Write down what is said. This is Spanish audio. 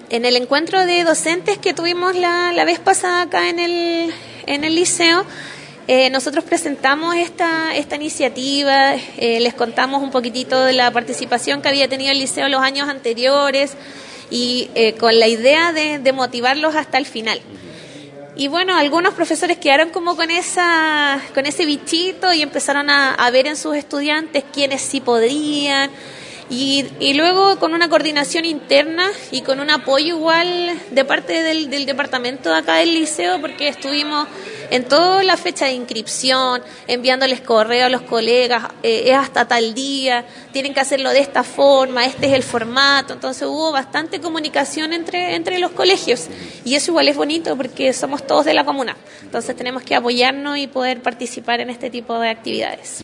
en el encuentro de docentes que tuvimos la vez pasada acá en el liceo, nosotros presentamos esta iniciativa, les contamos un poquitito de la participación que había tenido el liceo los años anteriores y con la idea de motivarlos hasta el final. Y bueno, algunos profesores quedaron como con ese bichito y empezaron a ver en sus estudiantes quiénes sí podrían. Y luego con una coordinación interna y con un apoyo igual de parte del departamento de acá del liceo, porque estuvimos en toda la fecha de inscripción, enviándoles correo a los colegas, es hasta tal día, tienen que hacerlo de esta forma, este es el formato. Entonces hubo bastante comunicación entre los colegios y eso igual es bonito porque somos todos de la comuna. Entonces tenemos que apoyarnos y poder participar en este tipo de actividades.